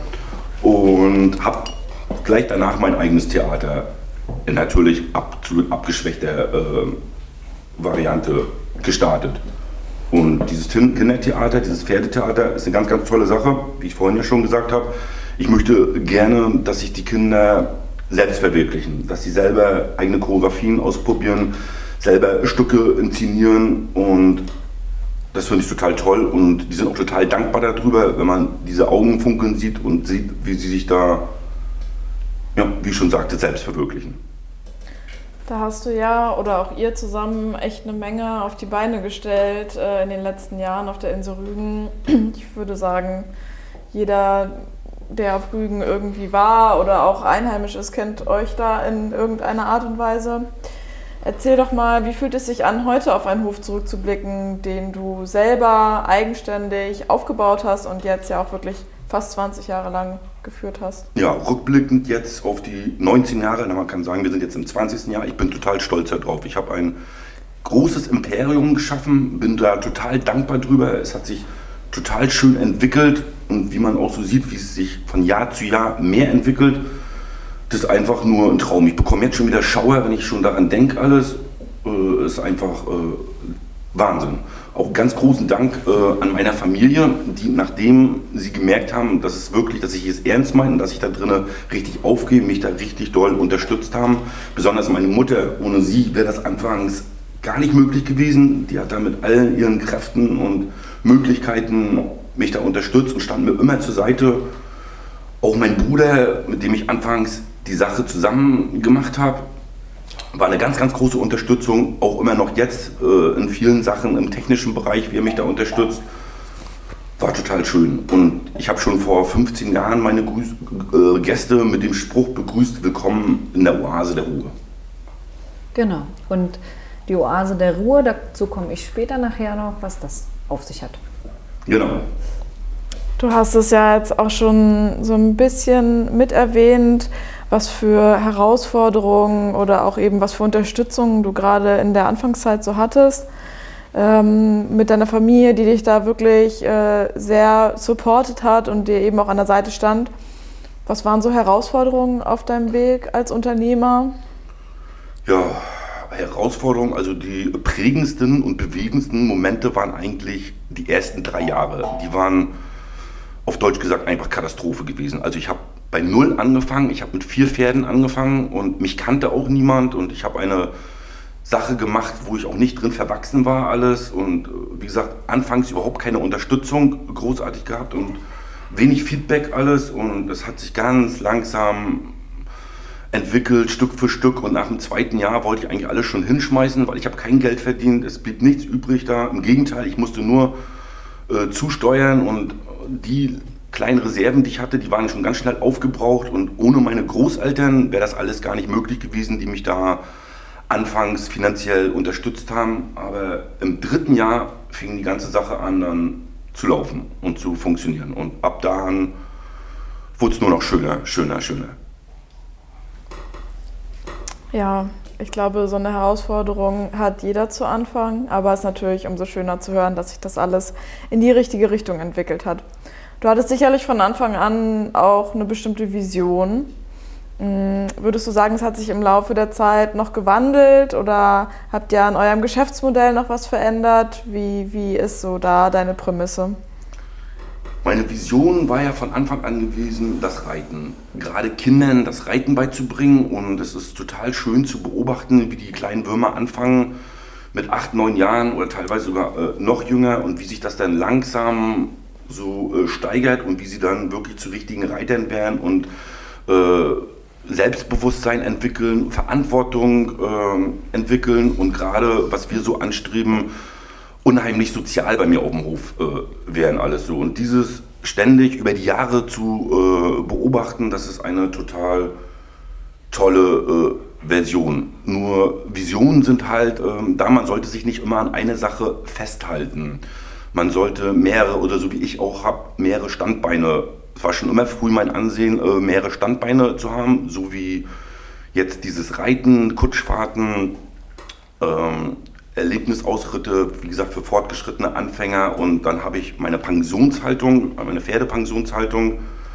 S4: und habe gleich danach mein eigenes Theater in natürlich absolut abgeschwächter äh, Variante gestartet. Und dieses Kindertheater, dieses Pferdetheater ist eine ganz, ganz tolle Sache, wie ich vorhin ja schon gesagt habe. Ich möchte gerne, dass sich die Kinder selbst verwirklichen, dass sie selber eigene Choreografien ausprobieren, selber Stücke inszenieren und das finde ich total toll und die sind auch total dankbar darüber, wenn man diese Augen funkeln sieht und sieht, wie sie sich da, ja, wie ich schon sagte, selbst verwirklichen.
S1: Da hast du ja oder auch ihr zusammen echt eine Menge auf die Beine gestellt äh, in den letzten Jahren auf der Insel Rügen. Ich würde sagen, jeder, der auf Rügen irgendwie war oder auch einheimisch ist, kennt euch da in irgendeiner Art und Weise. Erzähl doch mal, wie fühlt es sich an, heute auf einen Hof zurückzublicken, den du selber eigenständig aufgebaut hast und jetzt ja auch wirklich fast zwanzig Jahre lang geführt hast?
S4: Ja, rückblickend jetzt auf die neunzehn Jahre, man kann sagen, wir sind jetzt im zwanzigsten Jahr, ich bin total stolz darauf. Ich habe ein großes Imperium geschaffen, bin da total dankbar drüber. Es hat sich total schön entwickelt und wie man auch so sieht, wie es sich von Jahr zu Jahr mehr entwickelt, das ist einfach nur ein Traum. Ich bekomme jetzt schon wieder Schauer, wenn ich schon daran denke, alles. Äh, ist einfach äh, Wahnsinn. Auch ganz großen Dank äh, an meiner Familie, die nachdem sie gemerkt haben, dass es wirklich, dass ich es ernst meine und dass ich da drinnen richtig aufgehe, mich da richtig doll unterstützt haben. Besonders meine Mutter, ohne sie wäre das anfangs gar nicht möglich gewesen. Die hat da mit all ihren Kräften und Möglichkeiten mich da unterstützt und stand mir immer zur Seite. Auch mein Bruder, mit dem ich anfangs die Sache zusammen gemacht habe, war eine ganz, ganz große Unterstützung, auch immer noch jetzt äh, in vielen Sachen im technischen Bereich, wie er mich da unterstützt. War total schön. Und ich habe schon vor fünfzehn Jahren meine Grüß, äh, Gäste mit dem Spruch begrüßt: Willkommen in der Oase der Ruhe.
S3: Genau. Und die Oase der Ruhe, dazu komme ich später nachher noch, was das auf sich hat.
S4: Genau.
S1: Du hast es ja jetzt auch schon so ein bisschen mit erwähnt, was für Herausforderungen oder auch eben was für Unterstützung du gerade in der Anfangszeit so hattest. Ähm, mit deiner Familie, die dich da wirklich äh, sehr supportet hat und dir eben auch an der Seite stand. Was waren so Herausforderungen auf deinem Weg als Unternehmer?
S4: Ja, Herausforderungen, also die prägendsten und bewegendsten Momente waren eigentlich die ersten drei Jahre. Die waren auf Deutsch gesagt einfach Katastrophe gewesen. Also ich habe bei null angefangen, ich habe mit vier Pferden angefangen und mich kannte auch niemand und ich habe eine Sache gemacht, wo ich auch nicht drin verwachsen war alles und wie gesagt, anfangs überhaupt keine Unterstützung großartig gehabt und wenig Feedback alles und es hat sich ganz langsam entwickelt, Stück für Stück und nach dem zweiten Jahr wollte ich eigentlich alles schon hinschmeißen, weil ich habe kein Geld verdient, es blieb nichts übrig da, im Gegenteil, ich musste nur äh, zusteuern und die kleinen Reserven, die ich hatte, die waren schon ganz schnell aufgebraucht und ohne meine Großeltern wäre das alles gar nicht möglich gewesen, die mich da anfangs finanziell unterstützt haben. Aber im dritten Jahr fing die ganze Sache an, dann zu laufen und zu funktionieren. Und ab da an wurde es nur noch schöner, schöner, schöner.
S1: Ja, ich glaube, so eine Herausforderung hat jeder zu Anfang, aber es ist natürlich umso schöner zu hören, dass sich das alles in die richtige Richtung entwickelt hat. Du hattest sicherlich von Anfang an auch eine bestimmte Vision. Würdest du sagen, es hat sich im Laufe der Zeit noch gewandelt oder habt ihr an eurem Geschäftsmodell noch was verändert? Wie, wie ist so da deine Prämisse?
S4: Meine Vision war ja von Anfang an gewesen, das Reiten. Gerade Kindern das Reiten beizubringen und es ist total schön zu beobachten, wie die kleinen Würmer anfangen mit acht, neun Jahren oder teilweise sogar äh, noch jünger und wie sich das dann langsam so äh, steigert und wie sie dann wirklich zu richtigen Reitern werden und äh, Selbstbewusstsein entwickeln, Verantwortung äh, entwickeln und gerade, was wir so anstreben, unheimlich sozial bei mir auf dem Hof äh, werden alles so. Und dieses ständig über die Jahre zu äh, beobachten, das ist eine total tolle äh, Version. Nur Visionen sind halt, äh, da man sollte sich nicht immer an eine Sache festhalten. Man sollte mehrere, oder so wie ich auch habe, mehrere Standbeine. Es war schon immer früh mein Ansehen, äh, mehrere Standbeine zu haben, so wie jetzt dieses Reiten, Kutschfahrten, ähm, Erlebnisausritte, wie gesagt, für fortgeschrittene Anfänger und dann habe ich meine Pensionshaltung, meine Pferdepensionshaltung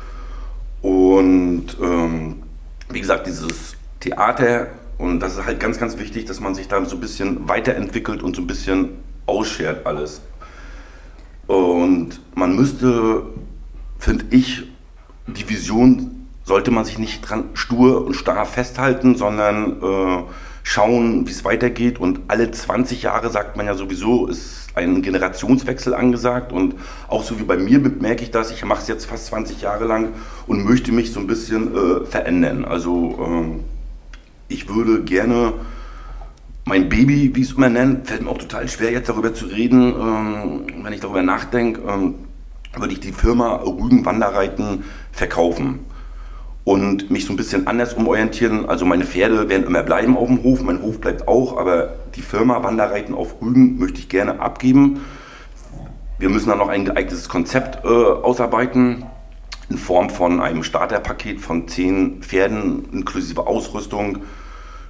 S4: und ähm, wie gesagt, dieses Theater und das ist halt ganz, ganz wichtig, dass man sich da so ein bisschen weiterentwickelt und so ein bisschen ausschert alles. Und man müsste, finde ich, die Vision sollte man sich nicht dran stur und starr festhalten, sondern äh, schauen, wie es weitergeht. Und alle zwanzig Jahre, sagt man ja sowieso, ist ein Generationswechsel angesagt. Und auch so wie bei mir merke ich das, ich mache es jetzt fast zwanzig Jahre lang und möchte mich so ein bisschen äh, verändern. Also ähm, ich würde gerne mein Baby, wie ich es immer nenne, fällt mir auch total schwer jetzt darüber zu reden, ähm, wenn ich darüber nachdenke, ähm, würde ich die Firma Rügen Wanderreiten verkaufen und mich so ein bisschen anders umorientieren. Also meine Pferde werden immer bleiben auf dem Hof, mein Hof bleibt auch, aber die Firma Wanderreiten auf Rügen möchte ich gerne abgeben. Wir müssen dann noch ein geeignetes Konzept äh, ausarbeiten in Form von einem Starterpaket von zehn Pferden inklusive Ausrüstung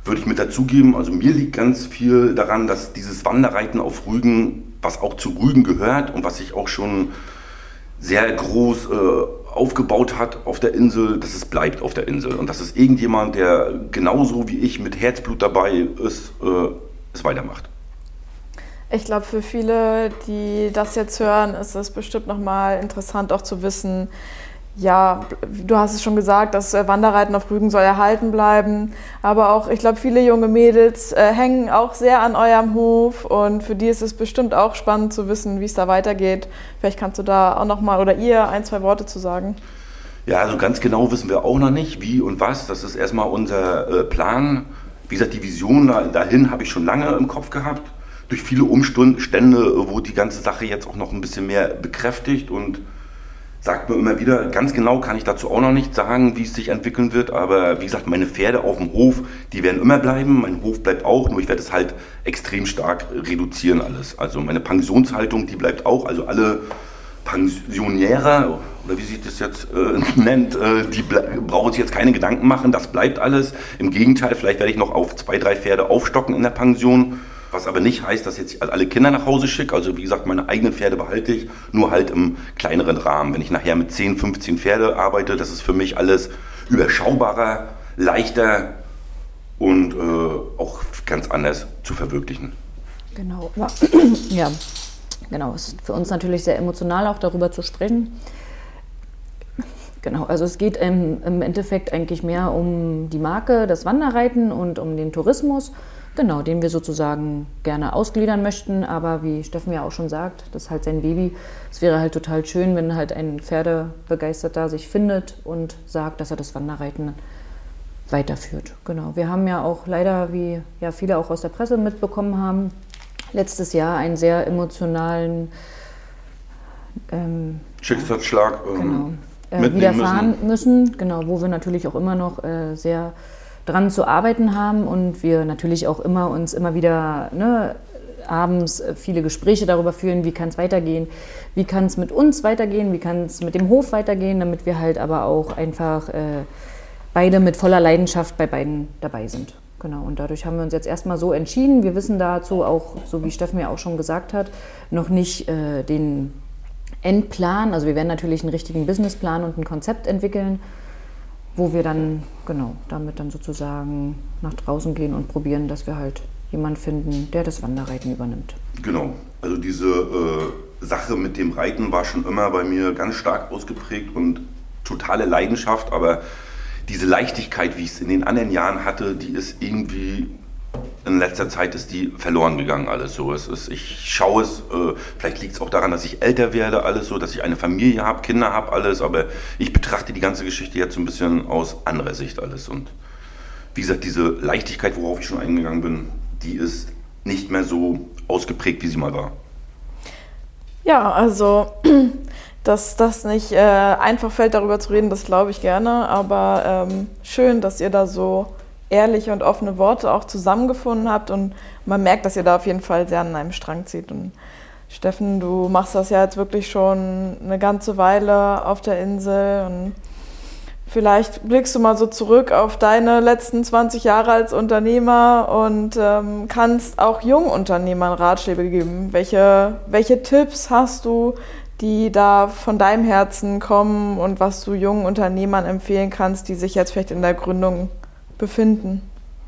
S4: würde ich mit dazugeben. Also mir liegt ganz viel daran, dass dieses Wanderreiten auf Rügen, was auch zu Rügen gehört und was sich auch schon sehr groß äh, aufgebaut hat auf der Insel, dass es bleibt auf der Insel. Und dass es irgendjemand, der genauso wie ich mit Herzblut dabei ist, äh, es weitermacht.
S1: Ich glaube, für viele, die das jetzt hören, ist es bestimmt nochmal interessant auch zu wissen, ja, du hast es schon gesagt, das Wanderreiten auf Rügen soll erhalten bleiben, aber auch, ich glaube, viele junge Mädels äh, hängen auch sehr an eurem Hof und für die ist es bestimmt auch spannend zu wissen, wie es da weitergeht. Vielleicht kannst du da auch nochmal oder ihr ein, zwei Worte zu sagen.
S4: Ja, also ganz genau wissen wir auch noch nicht, wie und was. Das ist erstmal unser äh, Plan. Wie gesagt, die Vision dahin habe ich schon lange im Kopf gehabt. Durch viele Umstände wurde die ganze Sache jetzt auch noch ein bisschen mehr bekräftigt und sagt mir immer wieder, ganz genau kann ich dazu auch noch nicht sagen, wie es sich entwickeln wird, aber wie gesagt, meine Pferde auf dem Hof, die werden immer bleiben, mein Hof bleibt auch, nur ich werde es halt extrem stark reduzieren alles. Also meine Pensionshaltung, die bleibt auch, also alle Pensionäre, oder wie sich das jetzt äh, nennt, äh, die brauchen sich jetzt keine Gedanken machen, das bleibt alles. Im Gegenteil, vielleicht werde ich noch auf zwei, drei Pferde aufstocken in der Pension. Was aber nicht heißt, dass jetzt alle Kinder nach Hause schicke. Also wie gesagt, meine eigenen Pferde behalte ich, nur halt im kleineren Rahmen. Wenn ich nachher mit zehn, fünfzehn Pferde arbeite, das ist für mich alles überschaubarer, leichter und äh, auch ganz anders zu verwirklichen.
S3: Genau, ja, genau. Es ist für uns natürlich sehr emotional, auch darüber zu sprechen. Genau, also es geht im, im Endeffekt eigentlich mehr um die Marke, das Wanderreiten und um den Tourismus. Genau, den wir sozusagen gerne ausgliedern möchten, aber wie Steffen ja auch schon sagt, das ist halt sein Baby. Es wäre halt total schön, wenn halt ein Pferdebegeisterter sich findet und sagt, dass er das Wanderreiten weiterführt. Genau, wir haben ja auch leider, wie ja viele auch aus der Presse mitbekommen haben, letztes Jahr einen sehr emotionalen ähm,
S4: Schicksalsschlag
S3: ähm, genau, äh, widerfahren müssen. müssen. Genau, wo wir natürlich auch immer noch äh, sehr dran zu arbeiten haben und wir natürlich auch immer uns immer wieder ne, abends viele Gespräche darüber führen, wie kann es weitergehen, wie kann es mit uns weitergehen, wie kann es mit dem Hof weitergehen, damit wir halt aber auch einfach äh, beide mit voller Leidenschaft bei beiden dabei sind. Genau, und dadurch haben wir uns jetzt erstmal so entschieden. Wir wissen dazu auch, so wie Steffen ja auch schon gesagt hat, noch nicht äh, den Endplan. Also wir werden natürlich einen richtigen Businessplan und ein Konzept entwickeln, wo wir dann, genau, damit dann sozusagen nach draußen gehen und probieren, dass wir halt jemanden finden, der das Wanderreiten übernimmt.
S4: Genau, also diese äh, Sache mit dem Reiten war schon immer bei mir ganz stark ausgeprägt und totale Leidenschaft, aber diese Leichtigkeit, wie ich es in den anderen Jahren hatte, die ist irgendwie, in letzter Zeit ist die verloren gegangen, alles so. Es ist, ich schaue es, äh, vielleicht liegt es auch daran, dass ich älter werde, alles so, dass ich eine Familie habe, Kinder habe, alles, aber ich betrachte die ganze Geschichte jetzt so ein bisschen aus anderer Sicht alles. Und wie gesagt, diese Leichtigkeit, worauf ich schon eingegangen bin, die ist nicht mehr so ausgeprägt, wie sie mal war.
S1: Ja, also, dass das nicht äh, einfach fällt, darüber zu reden, das glaube ich gerne, aber ähm, schön, dass ihr da so ehrliche und offene Worte auch zusammengefunden habt und man merkt, dass ihr da auf jeden Fall sehr an einem Strang zieht. Und Steffen, du machst das ja jetzt wirklich schon eine ganze Weile auf der Insel und vielleicht blickst du mal so zurück auf deine letzten zwanzig Jahre als Unternehmer und ähm, kannst auch jungen Unternehmern Ratschläge geben. Welche, welche Tipps hast du, die da von deinem Herzen kommen und was du jungen Unternehmern empfehlen kannst, die sich jetzt vielleicht in der Gründung befinden?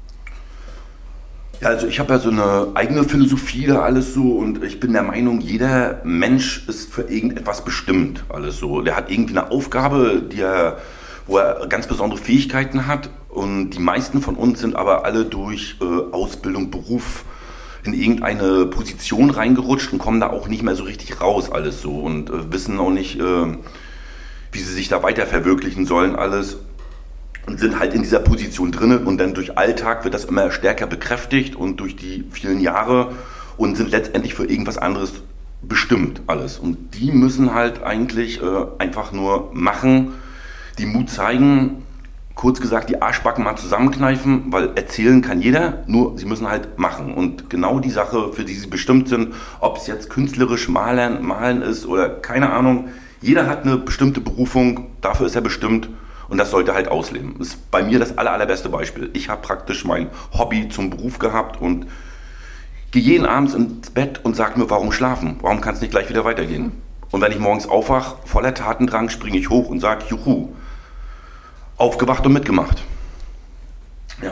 S4: Ja, also ich habe ja so eine eigene Philosophie da alles so und ich bin der Meinung, jeder Mensch ist für irgendetwas bestimmt, alles so. Der hat irgendwie eine Aufgabe, die er, wo er ganz besondere Fähigkeiten hat und die meisten von uns sind aber alle durch äh, Ausbildung, Beruf in irgendeine Position reingerutscht und kommen da auch nicht mehr so richtig raus, alles so und äh, wissen auch nicht, äh, wie sie sich da weiter verwirklichen sollen, alles. Und sind halt in dieser Position drin und dann durch Alltag wird das immer stärker bekräftigt und durch die vielen Jahre und sind letztendlich für irgendwas anderes bestimmt alles. Und die müssen halt eigentlich äh, einfach nur machen, die Mut zeigen, kurz gesagt die Arschbacken mal zusammenkneifen, weil erzählen kann jeder, nur sie müssen halt machen. Und genau die Sache, für die sie bestimmt sind, ob es jetzt künstlerisch malen, malen ist oder keine Ahnung, jeder hat eine bestimmte Berufung, dafür ist er bestimmt. Und das sollte halt ausleben. Das ist bei mir das aller, allerbeste Beispiel. Ich habe praktisch mein Hobby zum Beruf gehabt und gehe jeden Abend ins Bett und sage mir, warum schlafen? Warum kann es nicht gleich wieder weitergehen? Und wenn ich morgens aufwache, voller Tatendrang, springe ich hoch und sage, juhu, aufgewacht und mitgemacht. Ja.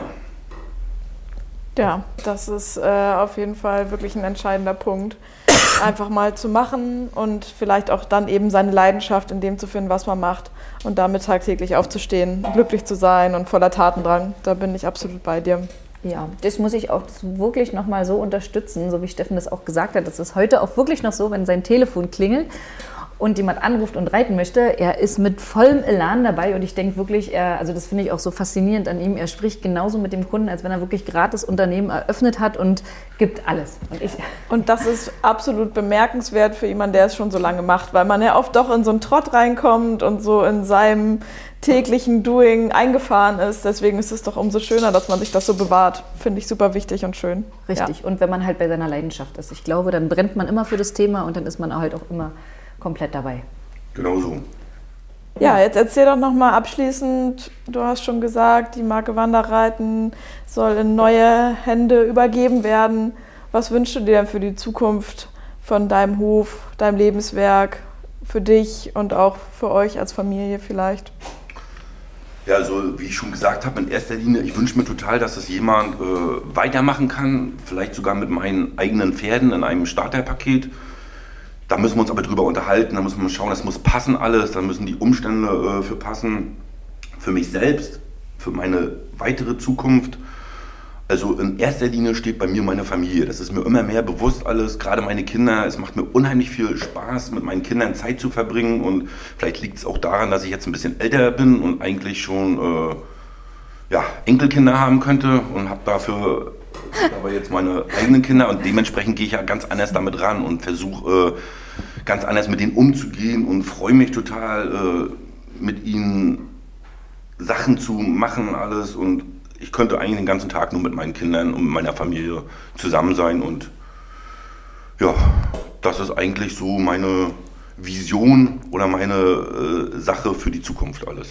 S1: Ja, das ist äh, auf jeden Fall wirklich ein entscheidender Punkt. Einfach mal zu machen und vielleicht auch dann eben seine Leidenschaft in dem zu finden, was man macht und damit tagtäglich aufzustehen, glücklich zu sein und voller Tatendrang. Da bin ich absolut bei dir.
S3: Ja, das muss ich auch wirklich nochmal so unterstützen, so wie Steffen das auch gesagt hat. Das ist heute auch wirklich noch so, wenn sein Telefon klingelt und jemand anruft und reiten möchte, er ist mit vollem Elan dabei und ich denke wirklich, er, also das finde ich auch so faszinierend an ihm, er spricht genauso mit dem Kunden, als wenn er wirklich gerade das Unternehmen eröffnet hat und gibt alles. Und, ich
S1: und das ist absolut bemerkenswert für jemanden, der es schon so lange macht, weil man ja oft doch in so einen Trott reinkommt und so in seinem täglichen Doing eingefahren ist. Deswegen ist es doch umso schöner, dass man sich das so bewahrt. Finde ich super wichtig und schön.
S3: Richtig. Ja. Und wenn man halt bei seiner Leidenschaft ist. Ich glaube, dann brennt man immer für das Thema und dann ist man halt auch immer komplett dabei.
S4: Genau so.
S1: Ja, jetzt erzähl doch nochmal abschließend, du hast schon gesagt, die Marke Wanderreiten soll in neue Hände übergeben werden. Was wünschst du dir denn für die Zukunft von deinem Hof, deinem Lebenswerk, für dich und auch für euch als Familie vielleicht?
S4: Ja, also wie ich schon gesagt habe, in erster Linie, ich wünsche mir total, dass es jemand äh, weitermachen kann, vielleicht sogar mit meinen eigenen Pferden in einem Starterpaket. Da müssen wir uns aber drüber unterhalten, da müssen wir schauen, das muss passen alles, da müssen die Umstände äh, für passen, für mich selbst, für meine weitere Zukunft. Also in erster Linie steht bei mir meine Familie, das ist mir immer mehr bewusst alles, gerade meine Kinder, es macht mir unheimlich viel Spaß, mit meinen Kindern Zeit zu verbringen und vielleicht liegt es auch daran, dass ich jetzt ein bisschen älter bin und eigentlich schon äh, ja, Enkelkinder haben könnte und habe dafür aber jetzt meine eigenen Kinder und dementsprechend gehe ich ja ganz anders damit ran und versuche äh, ganz anders mit denen umzugehen und freue mich total äh, mit ihnen Sachen zu machen alles und ich könnte eigentlich den ganzen Tag nur mit meinen Kindern und mit meiner Familie zusammen sein und ja, das ist eigentlich so meine Vision oder meine äh, Sache für die Zukunft alles.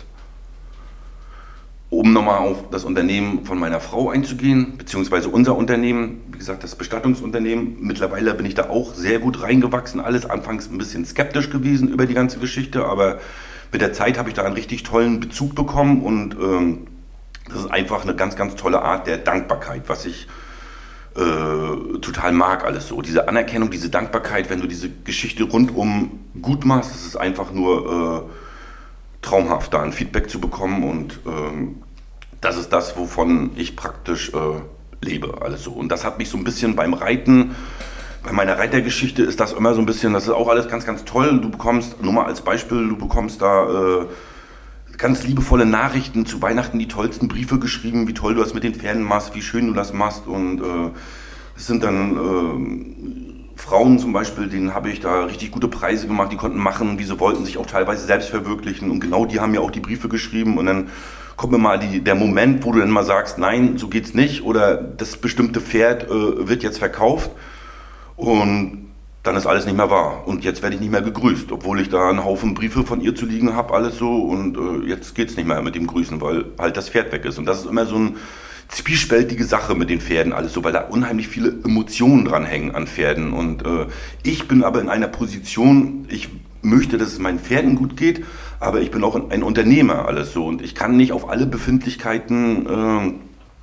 S4: Um nochmal auf das Unternehmen von meiner Frau einzugehen, beziehungsweise unser Unternehmen, wie gesagt, das Bestattungsunternehmen. Mittlerweile bin ich da auch sehr gut reingewachsen. Alles anfangs ein bisschen skeptisch gewesen über die ganze Geschichte, aber mit der Zeit habe ich da einen richtig tollen Bezug bekommen und ähm, das ist einfach eine ganz, ganz tolle Art der Dankbarkeit, was ich äh, total mag alles so. Diese Anerkennung, diese Dankbarkeit, wenn du diese Geschichte rundum gut machst, das ist einfach nur äh, traumhaft, da ein Feedback zu bekommen und ähm, das ist das, wovon ich praktisch äh, lebe, alles so. Und das hat mich so ein bisschen beim Reiten, bei meiner Reitergeschichte ist das immer so ein bisschen, das ist auch alles ganz, ganz toll. Du bekommst, nur mal als Beispiel, du bekommst da äh, ganz liebevolle Nachrichten zu Weihnachten, die tollsten Briefe geschrieben, wie toll du das mit den Pferden machst, wie schön du das machst und äh, es sind dann äh, Frauen zum Beispiel, denen habe ich da richtig gute Preise gemacht, die konnten machen, wie sie wollten, sich auch teilweise selbst verwirklichen und genau die haben mir auch die Briefe geschrieben und dann kommt mir mal die, der Moment, wo du dann mal sagst, nein, so geht's nicht oder das bestimmte Pferd äh, wird jetzt verkauft und dann ist alles nicht mehr wahr und jetzt werde ich nicht mehr gegrüßt, obwohl ich da einen Haufen Briefe von ihr zu liegen habe, alles so und äh, jetzt geht's nicht mehr mit dem Grüßen, weil halt das Pferd weg ist und das ist immer so ein zwiespältige Sache mit den Pferden, alles so, weil da unheimlich viele Emotionen dran hängen an Pferden. Und äh, ich bin aber in einer Position, ich möchte, dass es meinen Pferden gut geht, aber ich bin auch ein Unternehmer, alles so. Und ich kann nicht auf alle Befindlichkeiten,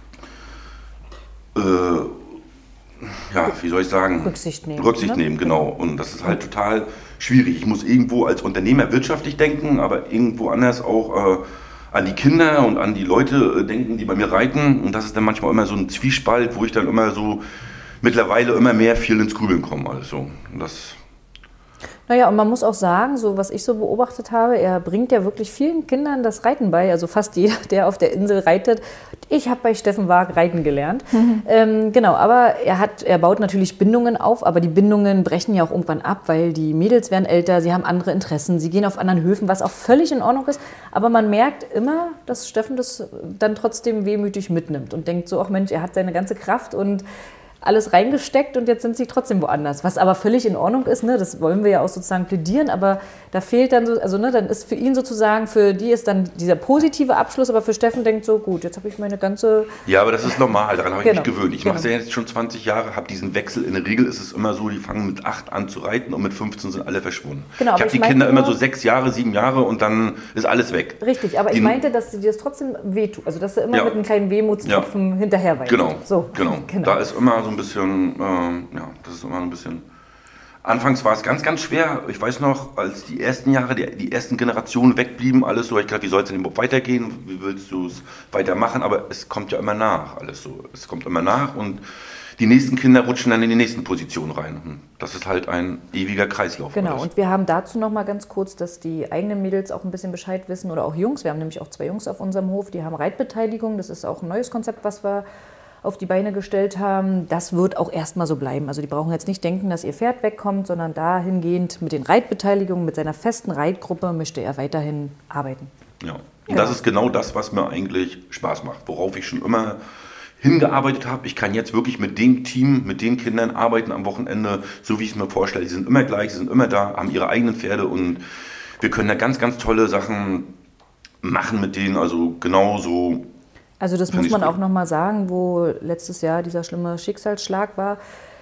S4: äh, äh, ja, wie soll ich sagen?
S3: Rücksicht nehmen.
S4: Rücksicht
S3: ne?
S4: nehmen, genau. Und das ist halt total schwierig. Ich muss irgendwo als Unternehmer wirtschaftlich denken, aber irgendwo anders auch äh, an die Kinder und an die Leute denken, die bei mir reiten. Und das ist dann manchmal immer so ein Zwiespalt, wo ich dann immer so mittlerweile immer mehr viel ins Grübeln komme. Also das
S3: Naja, und man muss auch sagen, so was ich so beobachtet habe, er bringt ja wirklich vielen Kindern das Reiten bei. Also fast jeder, der auf der Insel reitet. Ich habe bei Steffen Waag reiten gelernt. Mhm. Ähm, genau, aber er, hat, er baut natürlich Bindungen auf, aber die Bindungen brechen ja auch irgendwann ab, weil die Mädels werden älter, sie haben andere Interessen, sie gehen auf anderen Höfen, was auch völlig in Ordnung ist. Aber man merkt immer, dass Steffen das dann trotzdem wehmütig mitnimmt und denkt so, ach Mensch, er hat seine ganze Kraft und alles reingesteckt und jetzt sind sie trotzdem woanders. Was aber völlig in Ordnung ist, ne? Das wollen wir ja auch sozusagen plädieren, aber da fehlt dann so, also ne, dann ist für ihn sozusagen, für die ist dann dieser positive Abschluss, aber für Steffen denkt so, gut, jetzt habe ich meine ganze...
S4: Ja, aber das ist normal, daran habe ich
S3: Genau.
S4: mich gewöhnt. Ich
S3: Genau.
S4: mache es ja jetzt schon zwanzig Jahre, habe diesen Wechsel. In der Regel ist es immer so, die fangen mit acht an zu reiten und mit fünfzehn sind alle verschwunden.
S3: Genau,
S4: ich
S3: aber
S4: habe
S3: ich
S4: die
S3: meinte
S4: Kinder immer
S3: nur-
S4: so sechs Jahre, sieben Jahre und dann ist alles weg.
S3: Richtig, aber
S4: Die-
S3: ich meinte, dass sie dir das trotzdem wehtut, also dass du immer
S4: Ja.
S3: mit einem kleinen Wehmutstropfen hinterher weinst.
S4: Genau,
S3: So.
S4: genau.
S3: genau.
S4: Da ist immer so ein bisschen, ähm, ja, das ist immer ein bisschen... Anfangs war es ganz, ganz schwer. Ich weiß noch, als die ersten Jahre, die, die ersten Generationen wegblieben, alles so, ich glaube, wie soll es denn überhaupt weitergehen? Wie willst du es weitermachen? Aber es kommt ja immer nach, alles so. Es kommt immer nach und die nächsten Kinder rutschen dann in die nächsten Positionen rein. Und das ist halt ein ewiger Kreislauf.
S3: Genau,
S4: alles.
S3: und wir haben dazu noch mal ganz kurz, dass die eigenen Mädels auch ein bisschen Bescheid wissen oder auch Jungs. Wir haben nämlich auch zwei Jungs auf unserem Hof, die haben Reitbeteiligung. Das ist auch ein neues Konzept, was wir auf die Beine gestellt haben. Das wird auch erstmal so bleiben. Also die brauchen jetzt nicht denken, dass ihr Pferd wegkommt, sondern dahingehend mit den Reitbeteiligungen, mit seiner festen Reitgruppe möchte er weiterhin arbeiten.
S4: Ja, und das ist genau das, was mir eigentlich Spaß macht, worauf ich schon immer hingearbeitet habe. Ich kann jetzt wirklich mit dem Team, mit den Kindern arbeiten am Wochenende, so wie ich es mir vorstelle. Die sind immer gleich, sie sind immer da, haben ihre eigenen Pferde und wir können da ganz, ganz tolle Sachen machen mit denen. Also genauso.
S3: Also das
S4: Find
S3: muss man
S4: ich's
S3: auch
S4: gut.
S3: noch mal sagen, wo letztes Jahr dieser schlimme Schicksalsschlag war.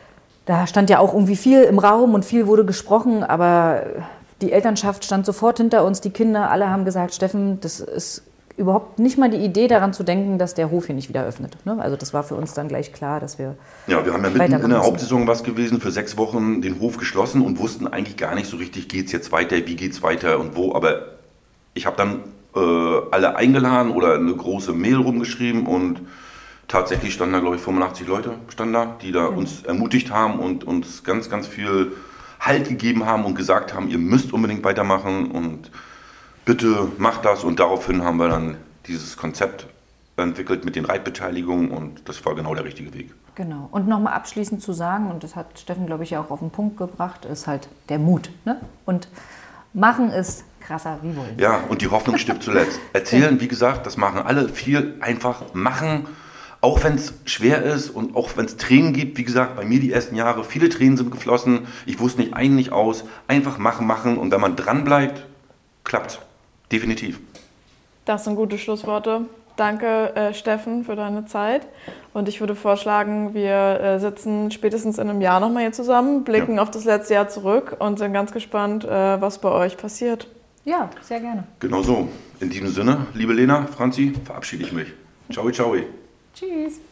S3: Da stand ja auch irgendwie viel im Raum und viel wurde gesprochen, aber die Elternschaft stand sofort hinter uns, die Kinder, alle haben gesagt, Steffen, das ist überhaupt nicht mal die Idee daran zu denken, dass der Hof hier nicht wieder öffnet. Ne? Also das war für uns dann gleich klar, dass wir
S4: Ja, wir haben ja mitten
S3: weitermachen
S4: in der
S3: müssen.
S4: Hauptsaison was gewesen, für sechs Wochen den Hof geschlossen und wussten eigentlich gar nicht so richtig, geht es jetzt weiter, wie geht es weiter und wo. Aber ich habe dann äh, alle eingeladen oder eine große Mail rumgeschrieben und tatsächlich standen da, glaube ich, fünfundachtzig Leute standen da, die da uns ermutigt haben und uns ganz, ganz viel Halt gegeben haben und gesagt haben, ihr müsst unbedingt weitermachen und bitte macht das. Und daraufhin haben wir dann dieses Konzept entwickelt mit den Reitbeteiligungen und das war genau der richtige Weg.
S3: Genau. Und nochmal abschließend zu sagen, und das hat Steffen, glaube ich, ja auch auf den Punkt gebracht, ist halt der Mut. Ne? Und machen ist krasser wie wollen.
S4: Ja, und die Hoffnung stirbt zuletzt. Erzählen, wie gesagt, das machen alle viel, einfach machen, auch wenn es schwer ist und auch wenn es Tränen gibt. Wie gesagt, bei mir die ersten Jahre, viele Tränen sind geflossen. Ich wusste nicht ein, nicht aus. Einfach machen, machen und wenn man dran bleibt, klappt's. Definitiv.
S1: Das sind gute Schlussworte. Danke, äh, Steffen, für deine Zeit. Und ich würde vorschlagen, wir äh, sitzen spätestens in einem Jahr nochmal hier zusammen, blicken
S4: Ja.
S1: auf das letzte Jahr zurück und sind ganz gespannt, äh, was bei euch passiert.
S3: Ja, sehr gerne.
S4: Genau so. In diesem Sinne, liebe Lena, Franzi, verabschiede ich mich. Ciao, ciao.
S3: Tschüss.